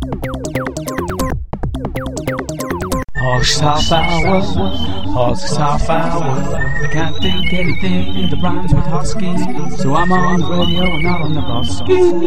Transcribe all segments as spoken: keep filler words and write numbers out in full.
Hogs half hour, Hogs half hour. I can't think anything that rhymes with husky, so I'm on the radio and not on the bus.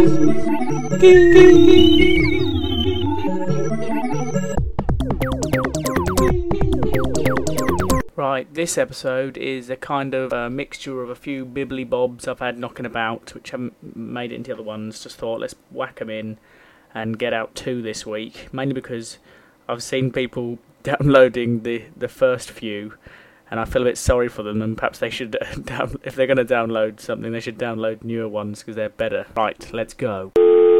Right, this episode is a kind of a mixture of a few bibbly bobs I've had knocking about, which haven't made it into the other ones. Just thought, let's whack them in and get out two this week, mainly because I've seen people downloading the, the first few, and I feel a bit sorry for them, and perhaps they should, uh, down, if they're going to download something, they should download newer ones, because they're better. Right, let's go.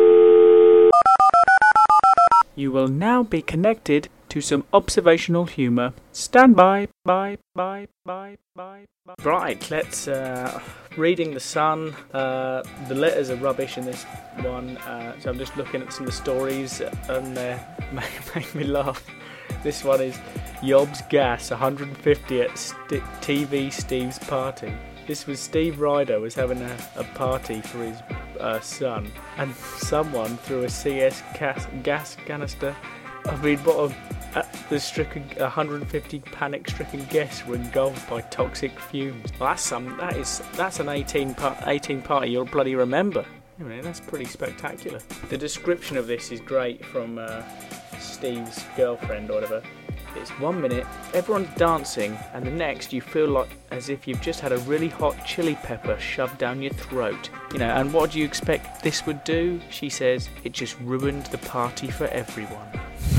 You will now be connected to some observational humour. Stand by, bye, bye, bye, bye, bye. Right, let's, uh, reading the Sun. Uh, the letters are rubbish in this one, uh, so I'm just looking at some of the stories, and they make, make me laugh. This one is Yob's Gas one hundred fifty at St- T V Steve's party. This was Steve Ryder was having a, a party for his uh, son, and someone threw a C S gas, gas canister. I mean, what a, uh, the stricken one hundred fifty panic-stricken guests were engulfed by toxic fumes. Well, that's some. That is that's an eighteen party you'll bloody remember. I mean, that's pretty spectacular. The description of this is great from uh, Steve's girlfriend or whatever. It's one minute, everyone's dancing, and the next you feel like as if you've just had a really hot chili pepper shoved down your throat. You know, and what do you expect this would do? She says, it just ruined the party for everyone.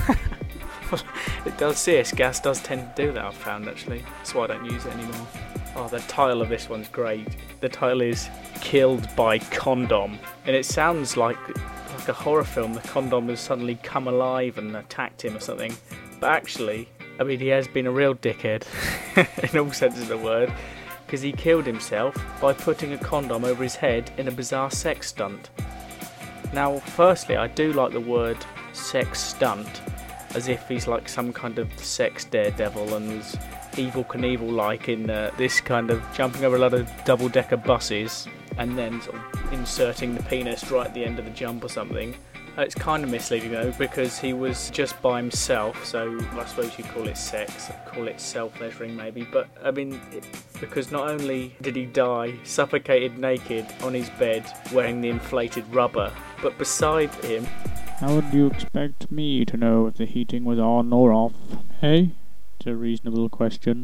It does, C S gas does tend to do that, I've found actually. That's why I don't use it anymore. Oh, the title of this one's great. The title is Killed by Condom, and it sounds like like a horror film. The condom has suddenly come alive and attacked him or something. But actually, I mean, he has been a real dickhead, in all senses of the word, because he killed himself by putting a condom over his head in a bizarre sex stunt. Now, firstly, I do like the word sex stunt, as if he's like some kind of sex daredevil and was Evel Knievel-like in uh, this kind of jumping over a lot of double-decker buses and then sort of inserting the penis right at the end of the jump or something. Uh, it's kind of misleading though, because he was just by himself, so I suppose you call it sex, call it self-pleasuring maybe, but I mean, it, because not only did he die suffocated naked on his bed wearing the inflated rubber, but beside him... How would you expect me to know if the heating was on or off, hey? It's a reasonable question.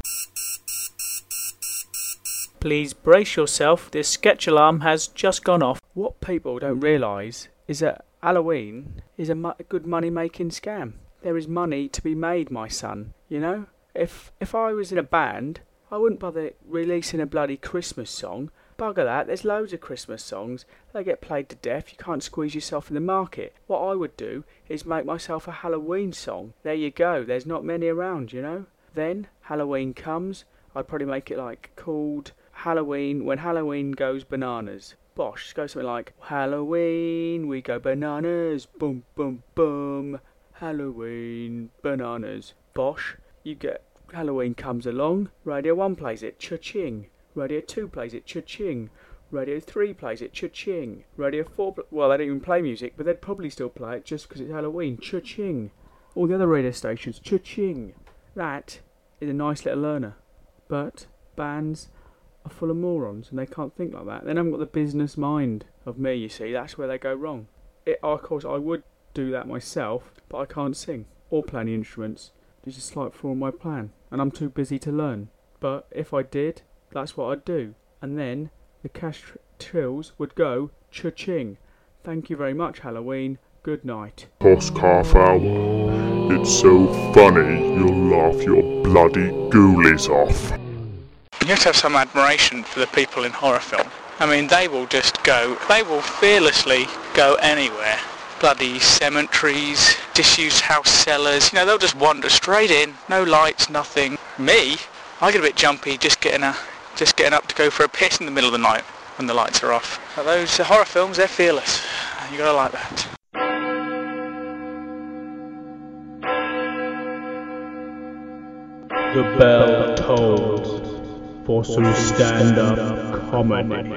Please brace yourself, this sketch alarm has just gone off. What people don't realise is that Halloween is a mu- good money-making scam. There is money to be made, my son, you know? If if I was in a band, I wouldn't bother releasing a bloody Christmas song. Bugger that, there's loads of Christmas songs. They get played to death, you can't squeeze yourself in the market. What I would do is make myself a Halloween song. There you go, there's not many around, you know? Then, Halloween comes, I'd probably make it like called Halloween, when Halloween goes bananas. Bosh, go something like, Halloween, we go bananas, boom, boom, boom, Halloween, bananas. Bosh, you get, Halloween comes along, Radio one plays it, cha-ching. Radio two plays it, cha-ching. Radio three plays it, cha-ching. Radio four, pl- well, they don't even play music, but they'd probably still play it just because it's Halloween, cha-ching. All the other radio stations, cha-ching. That is a nice little learner. But bands are full of morons and they can't think like that. They haven't got the business mind of me, you see. That's where they go wrong. It, of course, I would do that myself, but I can't sing or play any instruments. It's a slight flaw in my plan, and I'm too busy to learn. But if I did, that's what I'd do. And then the cash tr- trills would go cha-ching. Thank you very much, Halloween. Good night. Hosk half hour. It's so funny you'll laugh your bloody ghoulies off. You have to have some admiration for the people in horror film. I mean, they will just go, they will fearlessly go anywhere. Bloody cemeteries, disused house cellars, you know, they'll just wander straight in, no lights, nothing. Me, I get a bit jumpy just getting a, just getting up to go for a piss in the middle of the night when the lights are off. But those horror films, they're fearless. You gotta like that. The bell tolls for some stand-up comedy.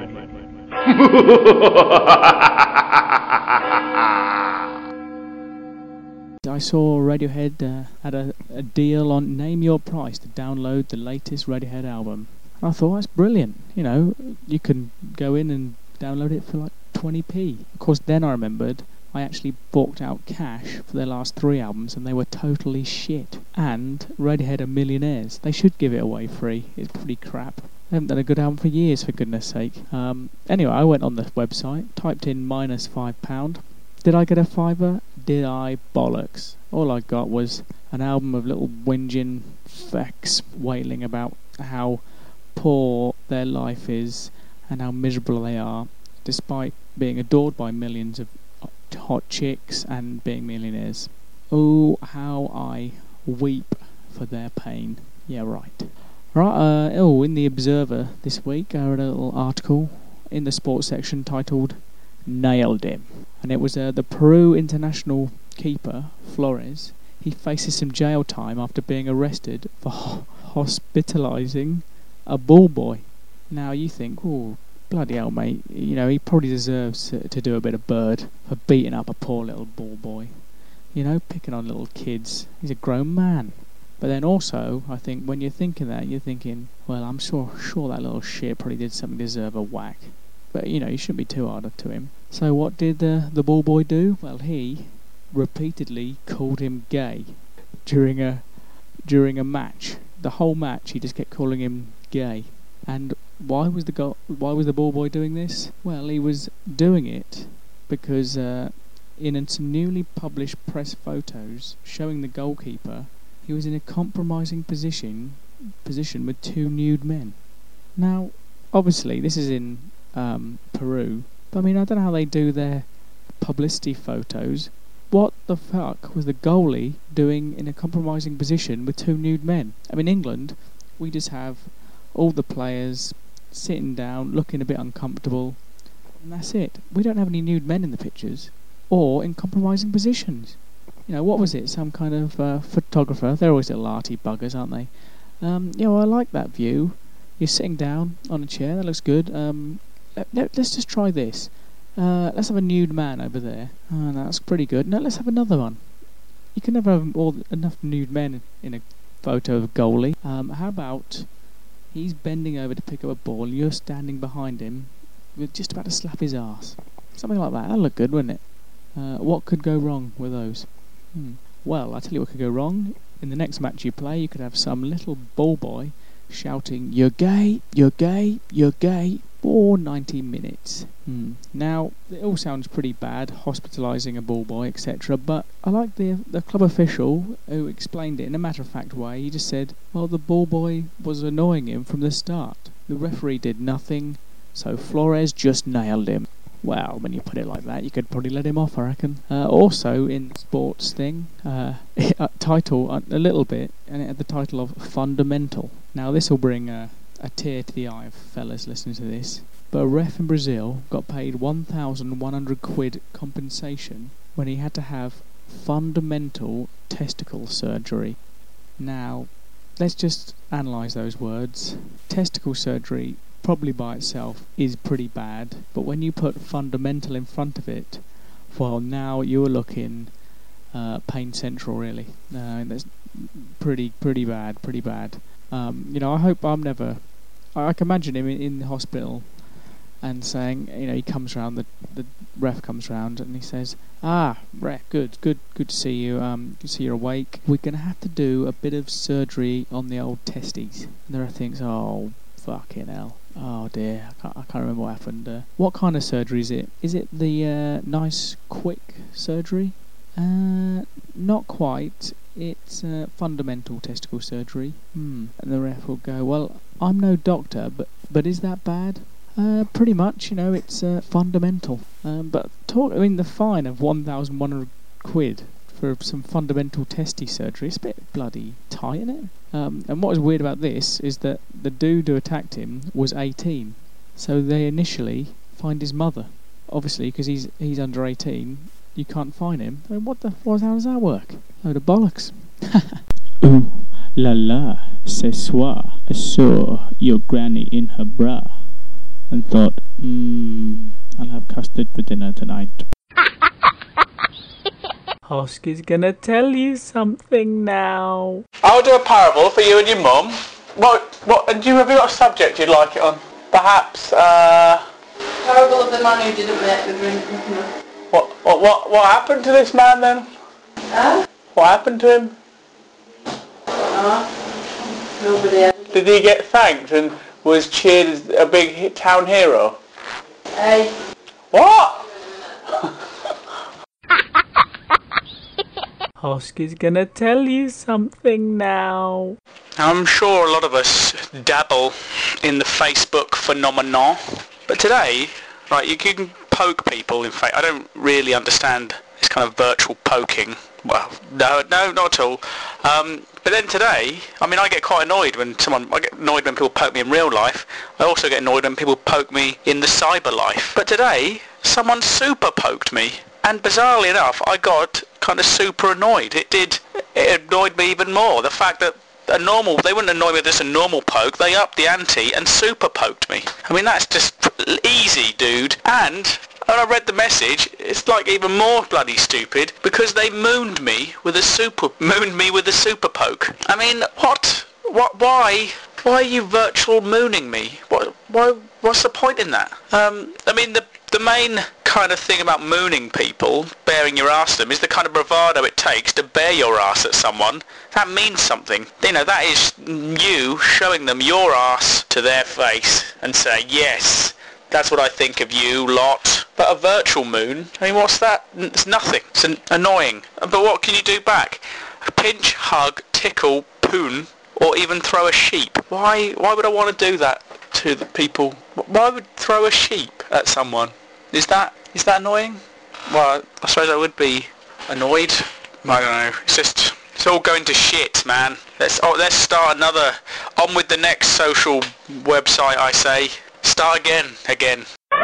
I saw Radiohead uh, had a, a deal on Name Your Price to download the latest Radiohead album. I thought, that's brilliant. You know, you can go in and download it for like twenty p. Of course, then I remembered I actually forked out cash for their last three albums and they were totally shit. And Radiohead are millionaires. They should give it away free. It's pretty crap. They haven't done a good album for years, for goodness sake. Um, anyway, I went on the website, typed in minus five pound. Did I get a fiver? Did I? Bollocks. All I got was an album of little whinging fecks wailing about how poor their life is and how miserable they are, despite being adored by millions of hot chicks and being millionaires. Oh, how I weep for their pain. Yeah, right. Right, uh, oh, in the Observer this week, I read a little article in the sports section titled Nailed Him. And it was uh, the Peru international keeper, Flores. He faces some jail time after being arrested for ho- hospitalising a ball boy. Now you think, oh, bloody hell, mate, you know, he probably deserves to, to do a bit of bird for beating up a poor little ball boy. You know, picking on little kids. He's a grown man. But then also, I think, when you're thinking that, you're thinking, well, I'm sure sure that little shit probably did something to deserve a whack. But, you know, you shouldn't be too hard to him. So what did uh, the ball boy do? Well, he repeatedly called him gay during a during a match. The whole match, he just kept calling him gay. And why was the go- why was the ball boy doing this? Well, he was doing it because uh, in some newly published press photos showing the goalkeeper, he was in a compromising position position with two nude men. Now, obviously, this is in um, Peru, but I mean, I don't know how they do their publicity photos. What the fuck was the goalie doing in a compromising position with two nude men? I mean, England, we just have all the players sitting down, looking a bit uncomfortable, and that's it. We don't have any nude men in the pictures, or in compromising positions. You know, what was it? Some kind of uh, photographer. They're always little arty buggers, aren't they? Um, you know, I like that view. You're sitting down on a chair. That looks good. Um, let, let, let's just try this. Uh, let's have a nude man over there. Oh, no, that's pretty good. No, let's have another one. You can never have all enough nude men in a photo of a goalie. Um, how about he's bending over to pick up a ball and you're standing behind him with just about to slap his arse. Something like that. That'll look good, wouldn't it? Uh, what could go wrong with those? Hmm. Well, I'll tell you what could go wrong. In the next match you play, you could have some little ball boy shouting, "You're gay, you're gay, you're gay," for ninety minutes. Hmm. Now, it all sounds pretty bad, hospitalising a ball boy, et cetera, but I like the the club official who explained it in a matter-of-fact way. He just said, well, the ball boy was annoying him from the start. The referee did nothing, so Flores just nailed him. Well, when you put it like that, you could probably let him off, I reckon. Uh, also, in the sports thing, uh, it, uh, title, uh, a little bit, and it had the title of Fundamental. Now, this will bring a, a tear to the eye of fellas listening to this, but a ref in Brazil got paid one thousand one hundred quid compensation when he had to have fundamental testicle surgery. Now, let's just analyse those words. Testicle surgery, probably by itself, is pretty bad, but when you put fundamental in front of it, well, now you're looking uh, Pain Central, really. Uh, that's pretty, pretty bad, pretty bad. Um, you know, I hope I'm never... I, I can imagine him in, in the hospital and saying, you know, he comes round, the the ref comes round and he says, "Ah, ref, good, good, good to see you. Um, good to see you're awake. We're going to have to do a bit of surgery on the old testes." And the ref thinks, "Oh, fucking hell. Oh dear, I can't, I can't remember what happened. Uh, what kind of surgery is it? Is it the uh, nice, quick surgery?" Uh, not quite. It's uh, fundamental testicle surgery. Hmm. And the ref will go, "Well, I'm no doctor, but but is that bad?" Uh, pretty much, you know, it's uh, fundamental. Um, but talk, I mean, the fine of one thousand one hundred quid for some fundamental testy surgery, it's a bit bloody tight, isn't it? Um, and what was weird about this is that the dude who attacked him was eighteen. So they initially fined his mother. Obviously, because he's he's under eighteen, you can't fine him. I mean, what the, what, how does that work? Load of bollocks. Ooh la la, ce soir, I saw your granny in her bra and thought, hmm, I'll have custard for dinner tonight. Hosky's gonna tell you something now. I'll do a parable for you and your mum. What, what, and do you, have you got a subject you'd like it on? Perhaps, uh... Parable of the man who didn't make the drink. What, what, what, what happened to this man then? Huh? What happened to him? Uh, nobody ever. Did he get thanked and was cheered as a big town hero? Hey. What? Hosky's gonna tell you something now. I'm sure a lot of us dabble in the Facebook phenomenon, but today, right, you can poke people. In fact, I don't really understand this kind of virtual poking. Well, no, no, not at all. Um, but then today, I mean, I get quite annoyed when someone, I get annoyed when people poke me in real life. I also get annoyed when people poke me in the cyber life. But today, someone super poked me. And bizarrely enough, I got kind of super annoyed. It did, it annoyed me even more. The fact that a normal, they wouldn't annoy me with just a normal poke, they upped the ante and super poked me. I mean, that's just easy, dude. And when I read the message, it's like even more bloody stupid because they mooned me with a super, mooned me with a super poke. I mean, what, what, why, why are you virtual mooning me? What, why, what's the point in that? Um, I mean, the, the main kind of thing about mooning people, bearing your ass to them, is the kind of bravado it takes to bear your ass at someone. That means something. You know, that is you showing them your ass to their face and saying, yes, that's what I think of you lot. But a virtual moon, I mean, what's that? It's nothing. It's an annoying. But what can you do back? Pinch, hug, tickle, poon, or even throw a sheep. Why, why would I want to do that to the people? Why would throw a sheep at someone? Is that is that annoying? Well, I suppose I would be annoyed. I don't know. It's just it's all going to shit, man. Let's oh, let's start another. On with the next social website, I say. Start again, again.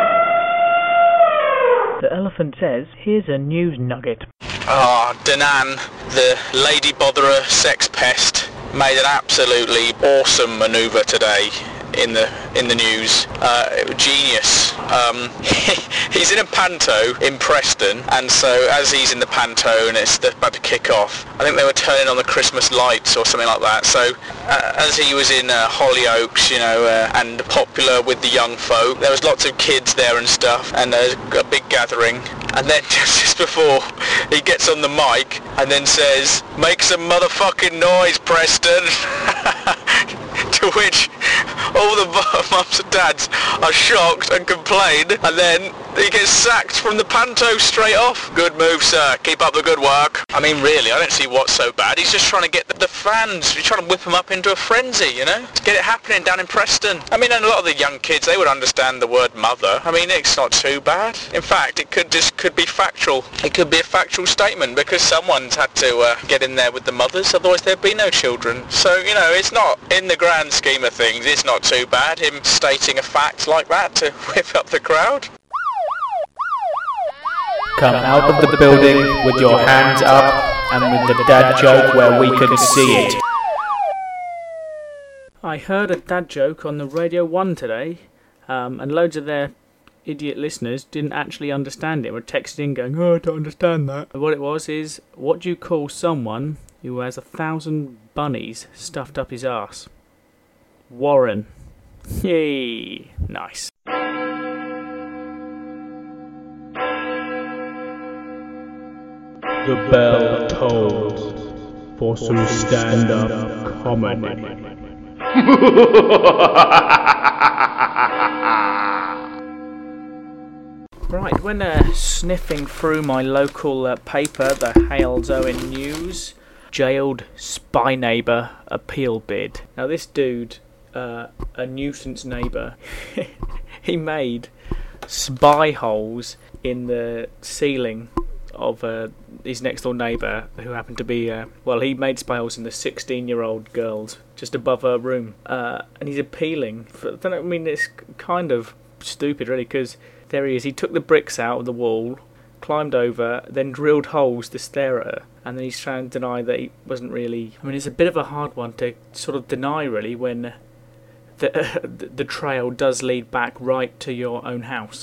The elephant says, "Here's a news nugget." Ah, oh, Danan, the lady botherer sex pest, made an absolutely awesome manoeuvre today in the in the news. Uh, genius. Um, he's in a panto in Preston, and so as he's in the panto and it's about to kick off, I think they were turning on the Christmas lights or something like that. So uh, as he was in uh, Hollyoaks, you know, uh, and popular with the young folk, there was lots of kids there and stuff, and there's a big gathering. And then just before he gets on the mic and then says, "Make some motherfucking noise, Preston." To which all the mums and dads are shocked and complain, and then he gets sacked from the panto straight off. Good move, sir. Keep up the good work. I mean, really, I don't see what's so bad. He's just trying to get the, the fans, he's trying to whip them up into a frenzy, you know? Get it happening down in Preston. I mean, and a lot of the young kids, they would understand the word mother. I mean, it's not too bad. In fact, it could just could be factual. It could be a factual statement because someone's had to uh, get in there with the mothers, otherwise there'd be no children. So, you know, it's not, in the grand scheme of things, it's not too bad, him stating a fact like that to whip up the crowd. Come out of the building with your hands up and with the dad joke where we can see it. I heard a dad joke on the Radio one today, um, and loads of their idiot listeners didn't actually understand it. Were texting going, "Oh, I don't understand that." What it was is, what do you call someone who has a thousand bunnies stuffed up his arse? Warren. Yay. Nice. The bell tolls for some stand-up comedy. Right, when uh, sniffing through my local uh, paper, the Hales Owen News, jailed spy neighbour appeal bid. Now this dude, uh, a nuisance neighbour, he made spy holes in the ceiling of uh, his next door neighbour, who happened to be, uh, well, he made spy holes in the sixteen year old girl's, just above her room, uh, and he's appealing for, I don't know, I mean, it's kind of stupid really, because there he is, he took the bricks out of the wall, climbed over, then drilled holes to stare at her, and then he's trying to deny that he wasn't really, I mean, it's a bit of a hard one to sort of deny really, when the, uh, the trail does lead back right to your own house.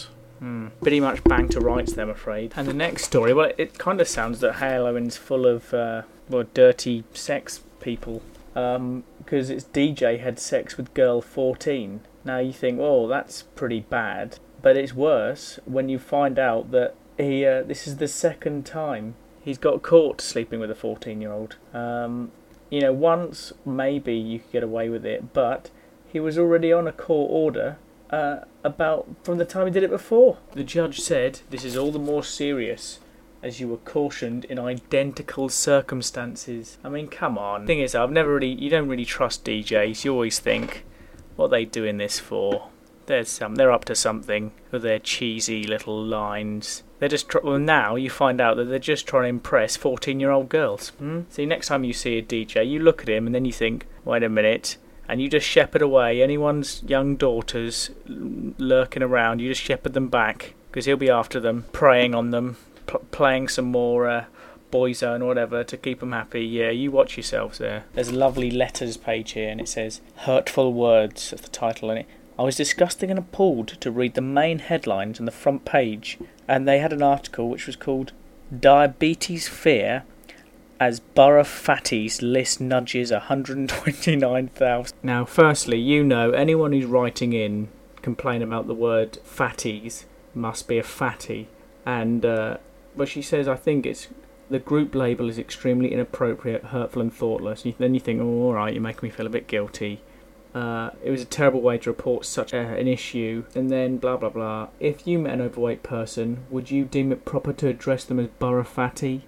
Hmm. Pretty much bang to rights, I'm afraid. And the next story, well, it kind of sounds that Halloween's full of, uh, well, dirty sex people. Um, because its D J had sex with girl fourteen. Now you think, well, that's pretty bad. But it's worse when you find out that he, uh, this is the second time he's got caught sleeping with a fourteen-year-old. Um, you know, once maybe you could get away with it, but he was already on a court order uh, about from the time he did it before. The judge said, this is all the more serious as you were cautioned in identical circumstances. I mean, come on. The thing is, I've never really, you don't really trust D Js. You always think, what are they doing this for? There's some, they're up to something with their cheesy little lines. They're just, tr- well, now you find out that they're just trying to impress fourteen-year-old girls. Hmm? See, next time you see a D J, you look at him and then you think, wait a minute, and you just shepherd away anyone's young daughters lurking around. You just shepherd them back, because he'll be after them, preying on them, pl- playing some more uh, Boyzone or whatever to keep them happy. Yeah, you watch yourselves there. There's a lovely letters page here, and it says, Hurtful Words, that's the title in it. I was disgusted and appalled to read the main headlines on the front page, and they had an article which was called Diabetes Fear as Borough Fatties List Nudges one hundred twenty-nine thousand. Now, firstly, you know, anyone who's writing in complaining about the word fatties must be a fatty. And, uh, well, she says, I think it's the group label is extremely inappropriate, hurtful and thoughtless. And then you think, oh, all right, you're making me feel a bit guilty. Uh, it was a terrible way to report such a, an issue. And then blah blah blah. If you met an overweight person, would you deem it proper to address them as borough fatty?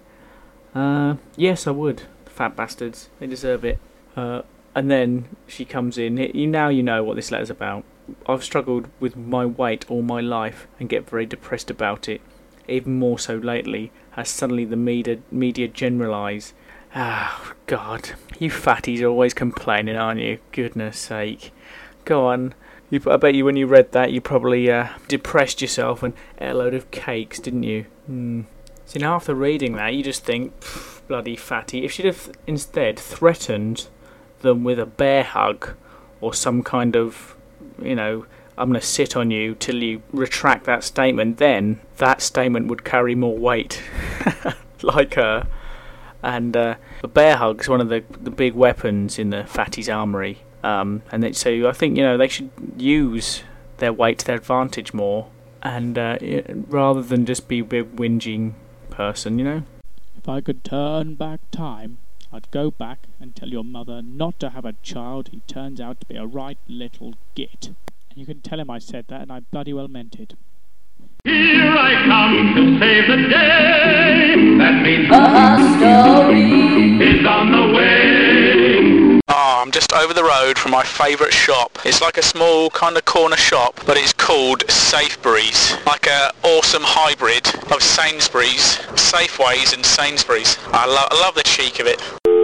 Uh, yes, I would. Fat bastards. They deserve it. Uh, and then she comes in. You now you know what this letter's about. I've struggled with my weight all my life and get very depressed about it. Even more so lately, as suddenly the media media generalise. Ah, God. You fatties are always complaining, aren't you? Goodness sake. Go on. You, I bet you when you read that, you probably uh, depressed yourself and ate a load of cakes, didn't you? Hmm. See, now after reading that, you just think, bloody fatty. If she'd have instead threatened them with a bear hug or some kind of, you know, I'm going to sit on you till you retract that statement, then that statement would carry more weight. Like her. And uh, a bear hug is one of the the big weapons in the fatties' armoury. Um, and they, so I think, you know, they should use their weight to their advantage more, and uh, rather than just be a big whinging person, you know. If I could turn back time, I'd go back and tell your mother not to have a child who turns out to be a right little git. And you can tell him I said that, and I bloody well meant it. Here I come to save the day. That means A story is on the way. Oh, I'm just over the road from my favourite shop. It's like a small kind of corner shop, but it's called Sainsbury's. Like a awesome hybrid of Sainsbury's, Safeways and Sainsbury's. I, lo- I love the cheek of it.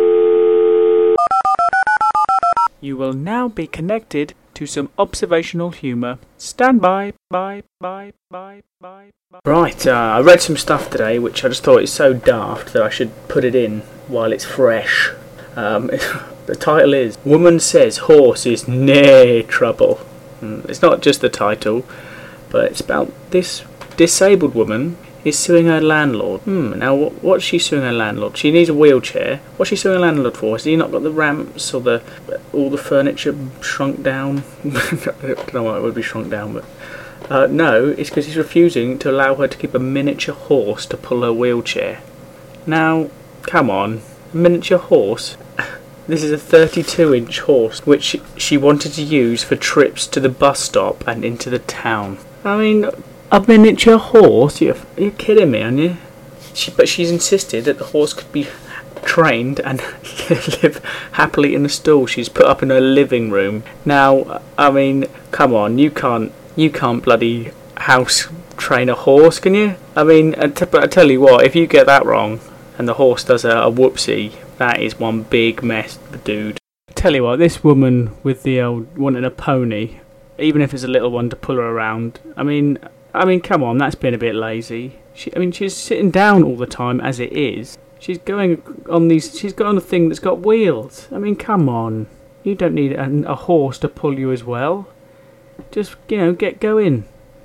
You will now be connected to some observational humour. Stand by, bye, bye, bye, bye, bye. Right, uh, I read some stuff today which I just thought is so daft that I should put it in while it's fresh. Um, the title is Woman Says Horse is Near Trouble. Mm, it's not just the title, but it's about this disabled woman is suing her landlord. Hmm, now what, what's she suing her landlord? She needs a wheelchair. What's she suing her landlord for? Has he not got the ramps or the all the furniture shrunk down? I don't know why it would be shrunk down, but uh, no, it's because he's refusing to allow her to keep a miniature horse to pull her wheelchair. Now, come on, a miniature horse? This is a thirty-two inch horse which she, she wanted to use for trips to the bus stop and into the town. I mean, a miniature horse? You're, you're kidding me, aren't you? She, but she's insisted that the horse could be trained and live happily in a stall she's put up in her living room. Now, I mean, come on, you can't, you can't bloody house train a horse, can you? I mean, I t- but I tell you what, if you get that wrong and the horse does a, a whoopsie, that is one big mess, dude. I tell you what, this woman with the old wanting a pony, even if it's a little one to pull her around, I mean. I mean, come on, that's been a bit lazy. She, I mean, she's sitting down all the time as it is. She's going on these. She's got on a thing that's got wheels. I mean, come on. You don't need a, a horse to pull you as well. Just, you know, get going.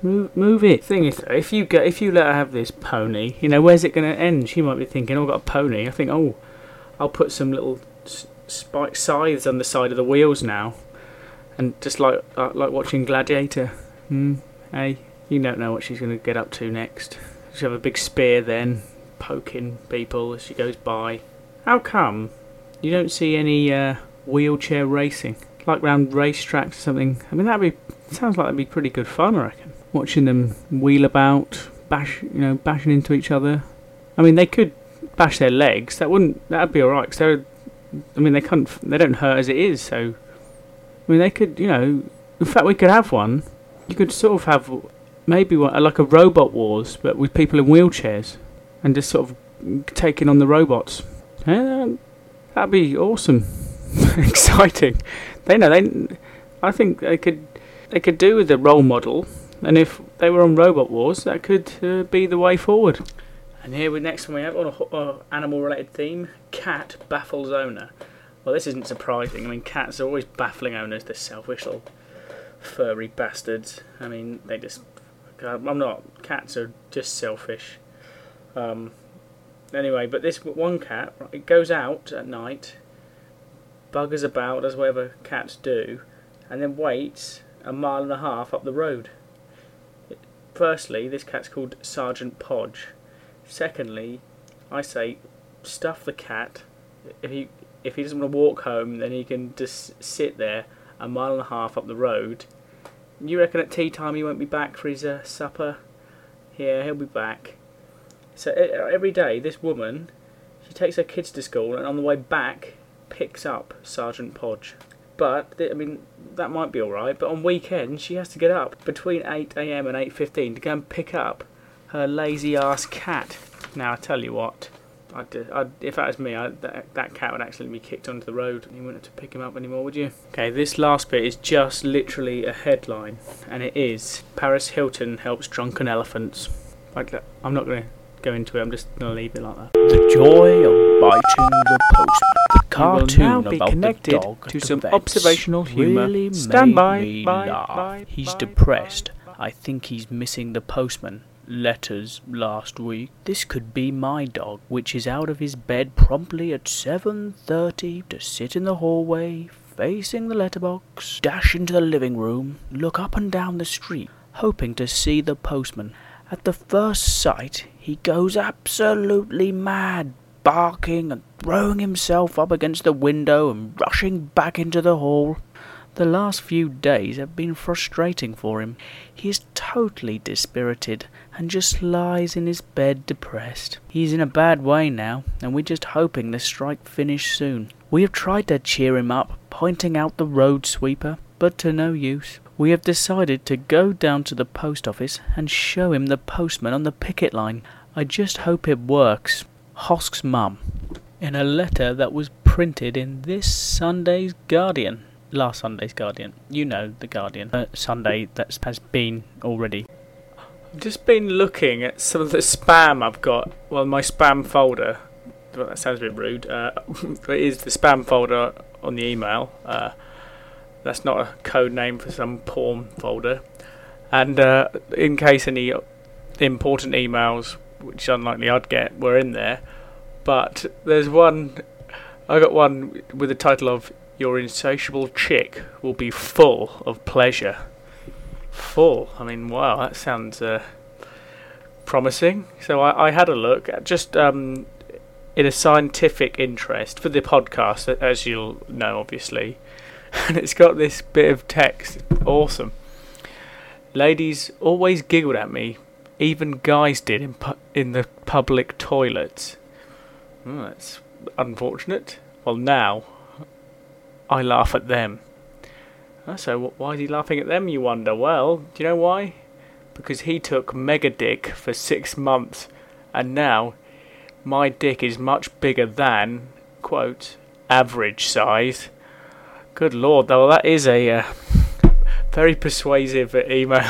Move, move it. Thing is, though, if you get, if you let her have this pony, you know, where's it going to end? She might be thinking, oh, I've got a pony. I think, oh, I'll put some little s- spike scythes on the side of the wheels now, and just like uh, like watching Gladiator. Hmm. Hey, you don't know what she's going to get up to next. She'll have a big spear then, poking people as she goes by. How come you don't see any uh, wheelchair racing, like round racetracks or something? I mean, that'd be sounds like that'd be pretty good fun, I reckon. Watching them wheel about, bash, you know, bashing into each other. I mean, they could bash their legs. That wouldn't. That'd be all right. Cause they're, I mean, they can't. They don't hurt as it is. So, I mean, they could. You know, in fact, we could have one. You could sort of have maybe one, like a robot wars, but with people in wheelchairs, and just sort of taking on the robots. Yeah, that'd be awesome, exciting. They know they. I think they could. They could do with a role model. And if they were on Robot Wars, that could uh, be the way forward. And here we next one we have on a uh, animal-related theme: cat baffles owner. Well, this isn't surprising. I mean, cats are always baffling owners. They're selfish little furry bastards. I mean, they just. I'm not. Cats are just selfish. Um. Anyway, but this one cat, it goes out at night, buggers about, does whatever cats do, and then waits a mile and a half up the road. Firstly, this cat's called Sergeant Podge. Secondly, I say stuff the cat. If he if he doesn't want to walk home, then he can just sit there a mile and a half up the road. You reckon at tea time he won't be back for his uh, supper? Yeah, he'll be back. So uh, every day, this woman, she takes her kids to school, and on the way back, picks up Sergeant Podge. But, I mean, that might be alright, but on weekends she has to get up between eight a m and eight fifteen to go and pick up her lazy-ass cat. Now, I tell you what, I'd, I'd, if that was me, I'd, that, that cat would actually be kicked onto the road and you wouldn't have to pick him up anymore, would you? Okay, this last bit is just literally a headline, and it is, Paris Hilton helps drunken elephants. Like that. I'm not going to go into it, I'm just going to leave it like that. The joy of biting the postman. The cartoon now be about connected the dog to at the some vets observational humour. really Stand made by, me by, laugh. by, He's by, depressed. by, I think he's missing the postman. Letters last week. This could be my dog, which is out of his bed promptly at seven thirty to sit in the hallway, facing the letterbox, dash into the living room, look up and down the street, hoping to see the postman. At the first sight, he goes absolutely mad, barking and throwing himself up against the window and rushing back into the hall. The last few days have been frustrating for him. He is totally dispirited and just lies in his bed depressed. He's in a bad way now, and we're just hoping the strike finish soon. We have tried to cheer him up, pointing out the road sweeper, but to no use. We have decided to go down to the post office and show him the postman on the picket line. I just hope it works. Hosk's mum. In a letter that was printed in this Sunday's Guardian. Last Sunday's Guardian. You know the Guardian. Uh, Sunday that has been already. I've just been looking at some of the spam I've got. Well, my spam folder. Well, that sounds a bit rude. Uh, it is the spam folder on the email. Uh, that's not a code name for some porn folder. And uh, in case any important emails, which unlikely I'd get, were in there. But there's one. I got one with the title of "Your insatiable chick will be full of pleasure." Full. I mean, wow, that sounds uh, promising. So I, I had a look at just um, in a scientific interest for the podcast, as you'll know, obviously. And it's got this bit of text. Awesome. Ladies always giggled at me. Even guys did in pu- in the public toilets. Oh, that's unfortunate. Well, now I laugh at them. Oh, so why is he laughing at them, you wonder? Well, do you know why? Because he took mega dick for six months, and now my dick is much bigger than, quote, average size. Good lord, though, that is a uh, very persuasive email.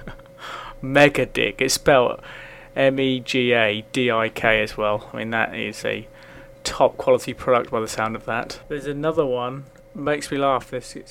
Mega dick. It's spelled M E G A D I K as well. I mean, that is a top quality product by the sound of that. There's another one. Makes me laugh. This is,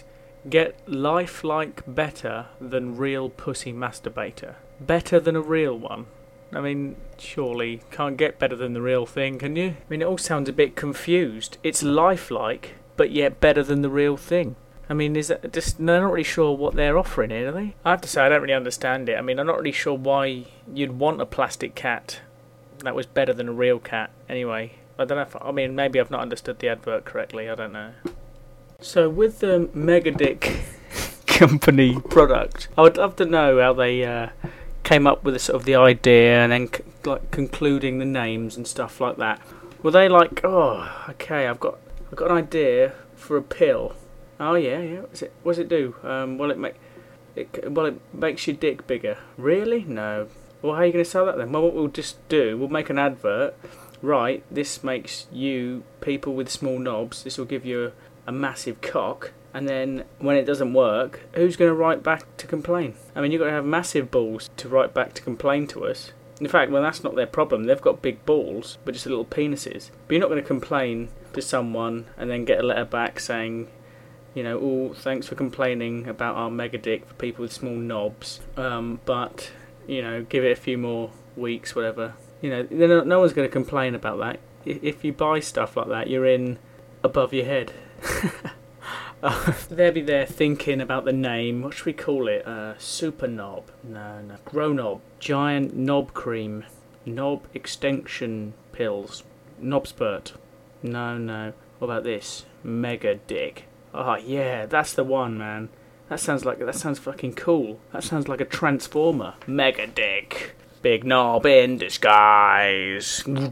Get lifelike better than real pussy masturbator. Better than a real one. I mean, surely can't get better than the real thing, can you? I mean, it all sounds a bit confused. It's lifelike, but yet better than the real thing. I mean, is that just? They're not really sure what they're offering here, are they? I have to say, I don't really understand it. I mean, I'm not really sure why you'd want a plastic cat that was better than a real cat. Anyway, I don't know if. I mean, maybe I've not understood the advert correctly. I don't know. So with the Megadick company product, I would love to know how they uh, came up with the, sort of the idea and then c- like concluding the names and stuff like that. Were they like, oh, okay, I've got, I've got an idea for a pill. Oh yeah, yeah. What's it? What does it do? Um, well, it make, it well, it makes your dick bigger. Really? No. Well, how are you going to sell that then? Well, what we'll just do, we'll make an advert. Right, this makes you people with small knobs. This will give you a, a massive cock. And then when it doesn't work, who's going to write back to complain? I mean, you've got to have massive balls to write back to complain to us. In fact, well, that's not their problem. They've got big balls, but just little penises. But you're not going to complain to someone and then get a letter back saying, you know, oh, thanks for complaining about our mega dick for people with small knobs. Um, but, you know, give it a few more weeks, whatever. You know, no one's going to complain about that. If you buy stuff like that, you're in above your head. Uh, they'll be there thinking about the name. What should we call it? Uh, super knob? No, no. Grow knob. Giant knob cream. Knob extension pills. Knob spurt. No, no. What about this? Mega dick. Oh yeah, that's the one, man. That sounds like that sounds fucking cool. That sounds like a transformer. Mega dick. Big knob in disguise. I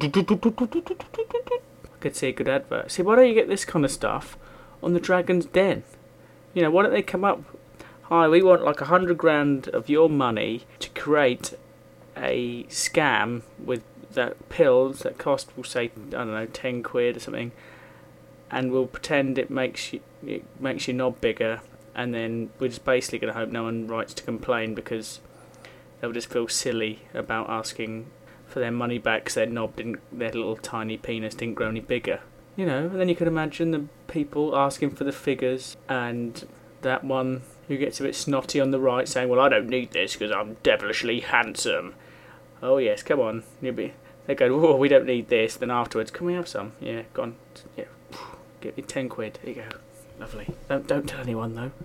could see a good advert. See, why don't you get this kind of stuff on the Dragon's Den? You know, why don't they come up? Hi, we want like a hundred grand of your money to create a scam with that pills that cost, we'll say, I don't know, ten quid or something, and we'll pretend it makes you it makes your knob bigger, and then we're just basically going to hope no one writes to complain because they'll just feel silly about asking for their money back because their knob didn't, their little tiny penis didn't grow any bigger. You know, and then you could imagine the people asking for the figures, and that one who gets a bit snotty on the right saying, well, I don't need this because I'm devilishly handsome. Oh yes, come on. You'll be, they go, oh, we don't need this. Then afterwards, can we have some? Yeah, go on. Yeah, give me ten quid. Here you go. Lovely. Don't, don't tell anyone though.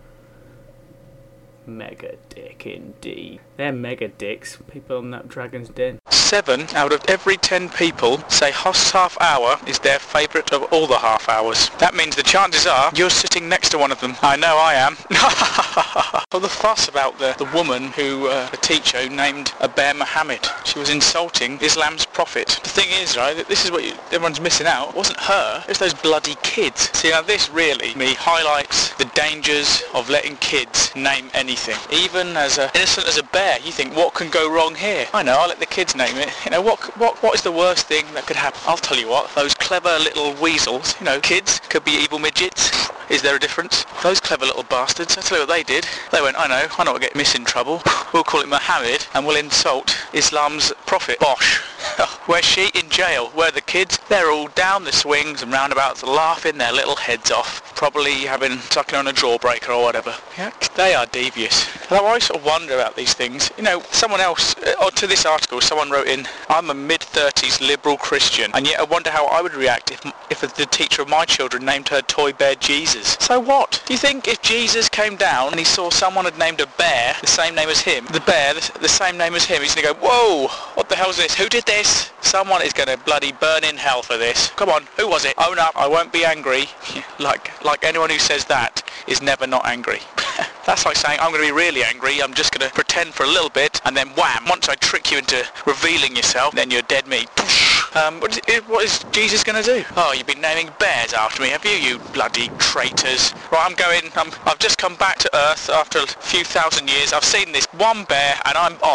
Mega dick indeed. They're mega dicks, people on that Dragon's Den. Seven out of every ten people say Hoss half hour is their favourite of all the half hours. That means the chances are you're sitting next to one of them. I know I am. Well, the fuss about the, the woman who, uh, the teacher who named Abair Muhammad. She was insulting Islam's prophet. The thing is, right, that this is what you, everyone's missing out. It wasn't her, it was those bloody kids. See, now this really, me, highlights the dangers of letting kids name anything. Even as uh, innocent as a bear, you think, what can go wrong here? I know, I'll let the kids name it. You know, what what what is the worst thing that could happen? I'll tell you what, those clever little weasels, you know, kids could be evil midgets. Is there a difference? Those clever little bastards, I'll tell you what they did. They went, I know, I know what get Miss in trouble. We'll call it Muhammad and we'll insult Islam's prophet. Bosh. Where's she? In jail. Where are the kids? They're all down the swings and roundabouts laughing their little heads off. Probably having, sucking on a jawbreaker or whatever. Yeah, they are devious. Although I sort of wonder about these things. You know, someone else, or to this article, someone wrote in, I'm a mid-thirties liberal Christian, and yet I wonder how I would react if if the teacher of my children named her toy bear Jesus. So what? Do you think if Jesus came down and he saw someone had named a bear the same name as him, the bear the, the same name as him, he's going to go, whoa, what the hell's this? Who did this? Someone is going to bloody burn in hell for this. Come on, who was it? Own up, I won't be angry. like like anyone who says that is never not angry. That's like saying, I'm going to be really angry, I'm just going to pretend for a little bit, and then wham, once I trick you into revealing yourself, then you're dead meat. Um, what, is, what is Jesus going to do? Oh, you've been naming bears after me, have you, you bloody traitors? Right, I'm going, I'm, I've just come back to Earth after a few thousand years, I've seen this one bear, and I'm off.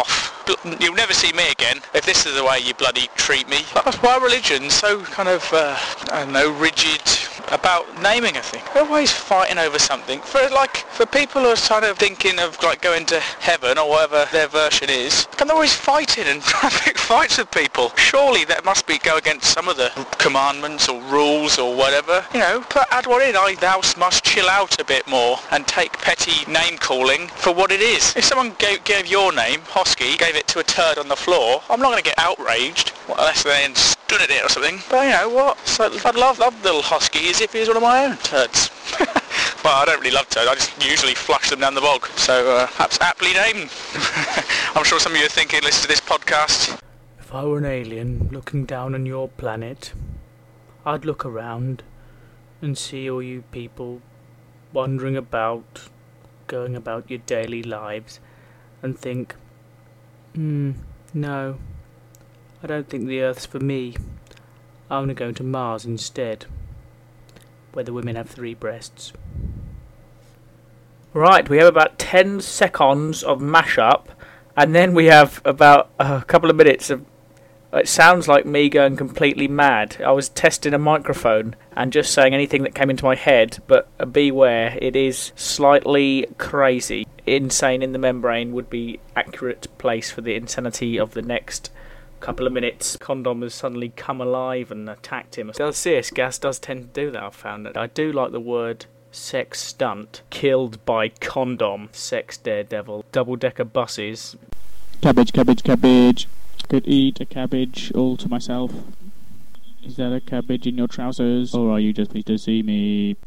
bl- you'll never see me again if this is the way you bloody treat me. That's why religion's so kind of, uh, I don't know, rigid about naming a thing. They're always fighting over something. For like, for people who are kind of thinking of like going to heaven or whatever their version is, and they're always fighting and trying to pick fights with people. Surely that must be go against some of the commandments or rules or whatever. You know, put add one in. I thou must chill out a bit more and take petty name calling for what it is. If someone gave, gave your name, Hosky, gave it to a turd on the floor, I'm not going to get outraged, unless they then stood at it or something. But you know what? So I'd love, love little Hosky as if he was one of my own turds. Well, I don't really love turds. I just usually flush them down the bog. So uh, perhaps aptly named. I'm sure some of you are thinking, listen to this podcast. If I were an alien looking down on your planet, I'd look around and see all you people wandering about, going about your daily lives, and think, hmm, no, I don't think the Earth's for me. I'm going to go to Mars instead, where the women have three breasts. Right, we have about ten seconds of mashup, and then we have about a couple of minutes of... It sounds like me going completely mad. I was testing a microphone and just saying anything that came into my head, but beware, it is slightly crazy. Insane in the membrane would be accurate place for the insanity of the next couple of minutes. Condom has suddenly come alive and attacked him. C S gas does tend to do that, I've found it. I do like the word sex stunt. Killed by condom. Sex daredevil. Double-decker buses. Cabbage, cabbage, cabbage. Could eat a cabbage all to myself. Is that a cabbage in your trousers? Or are you just pleased to see me?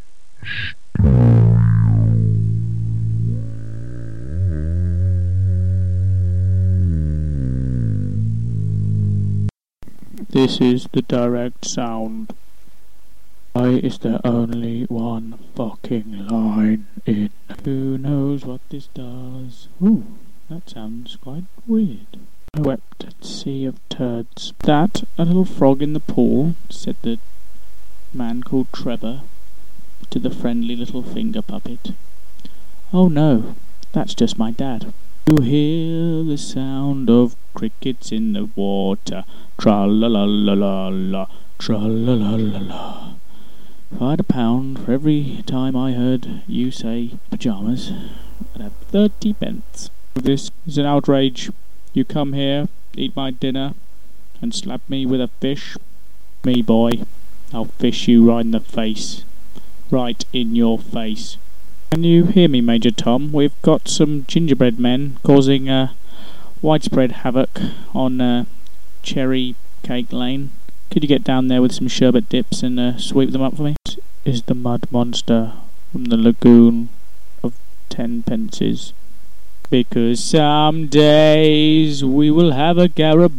This is the direct sound. Why is there only one fucking line in? Who knows what this does? Ooh, that sounds quite weird. I wept at sea of turds. That, a little frog in the pool, said the man called Trevor to the friendly little finger puppet. Oh no, that's just my dad. You hear the sound of crickets in the water. Tra-la-la-la-la-la, tra-la-la-la-la. If I had a pound for every time I heard you say pyjamas, I'd have thirty pence. This is an outrage. You come here, eat my dinner, and slap me with a fish. Me, boy, I'll fish you right in the face. Right in your face. Can you hear me, Major Tom? We've got some gingerbread men causing uh, widespread havoc on uh, Cherry Cake Lane. Could you get down there with some sherbet dips and uh, sweep them up for me? This is the mud monster from the lagoon of ten pences. Because some days we will have a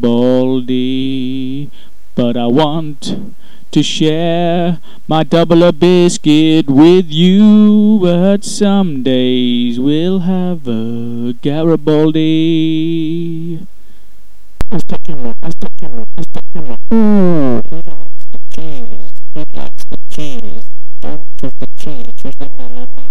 Garibaldi, but I want to share my double a biscuit with you. But some days we'll have a Garibaldi. I stuck him up, I stuck him up, I stuck him up. Ooh, he likes the cheese, he likes the cheese. Don't put the cheese with the melamine.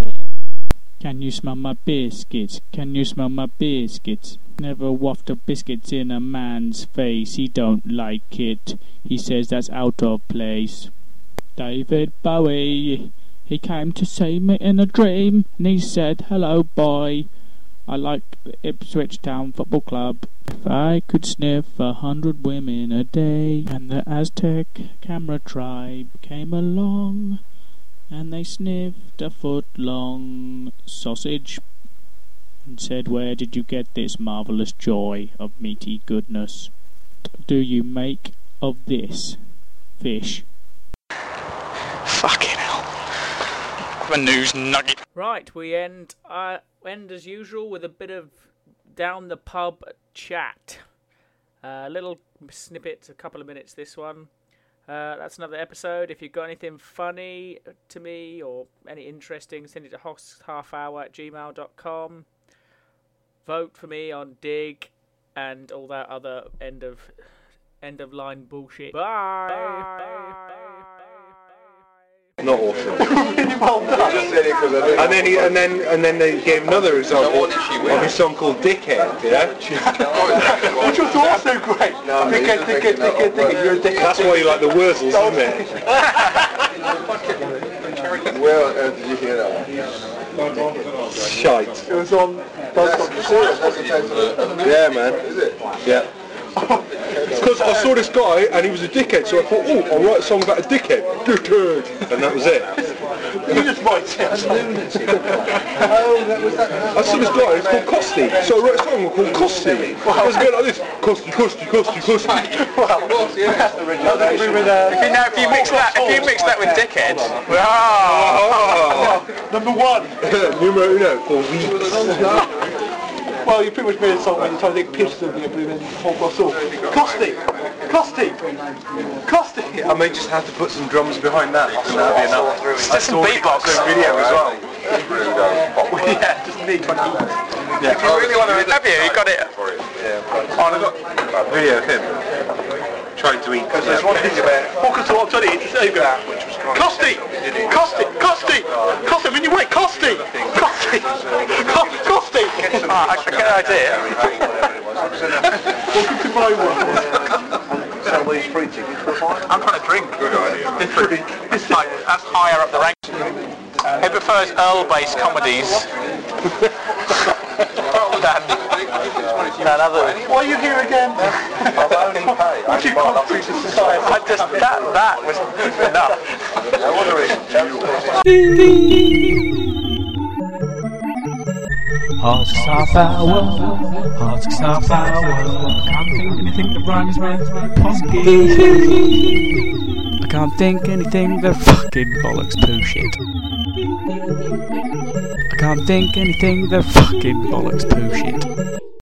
Can you smell my biscuits? Can you smell my biscuits? Never waft of biscuits in a man's face. He don't like it. He says that's out of place. David Bowie, he came to see me in a dream, and he said, hello boy, I like Ipswich Town Football Club. If I could sniff a hundred women a day, and the Aztec camera tribe came along, and they sniffed a foot-long sausage and said, where did you get this marvellous joy of meaty goodness? What do you make of this fish? Fucking hell. A news nugget. Right, we end, uh, end as usual with a bit of down the pub chat. A uh, little snippet, a couple of minutes this one. Uh, that's another episode. If you've got anything funny to me or any interesting, send it to hosthalfhour at gmail dot com. Vote for me on Dig and all that other end of end of line bullshit. Bye. Bye. Bye. Bye. Bye. not awesome. Really well done. And then he, and then and then they gave another example of his song called Dickhead. Yeah. Which was also great. Dickhead, dickhead, dickhead, dickhead. You're a dickhead. That's why you like the Wurzels, isn't it? Where uh, did you hear that one? Shite. It was on Buzzcock. Yeah, man. Is it? Yeah. Because I saw this guy and he was a dickhead, so I thought, oh, I'll write a song about a dickhead. Dickhead. And that was it. You just write it. I saw this guy, it's called Costi, so I wrote a song called Costi. It was a bit like this, Costi, Costi, Costi, Costi. Well, that's original. If you know, if you mix that, if you mix that with Dickhead, oh, number one. Numero uno for weeks. Well, you pretty much made a song when you're trying to take pictures of me, but then whole cross all. Costi! Costi! Costi! I may just have to put some drums behind that. That'll be enough. Just some beatbox video as well. Yeah, just need twenty. Yeah. If you really want to, have you? You got it. Yeah. Oh, I got a video of him trying to eat. Because there's one thing about Walk us all, I'm trying to eat the same guy. Costi! Costi! Costi! Costi! I mean, you wait, Costi! Costi! Costi! Ah, I get an idea. Welcome to my world. sell these free tickets for fine. I'm trying to drink. Good idea. It's like, that's higher up the ranks. He prefers Earl-based comedies than, than others. Why are you here again? What do you contribute to society? I just, that, that was enough. Ask half hour, ask half hour. I can't think anything that rhymes with pocket. I can't think anything that fucking bollocks poo shit. I can't think anything that fucking bollocks poo shit.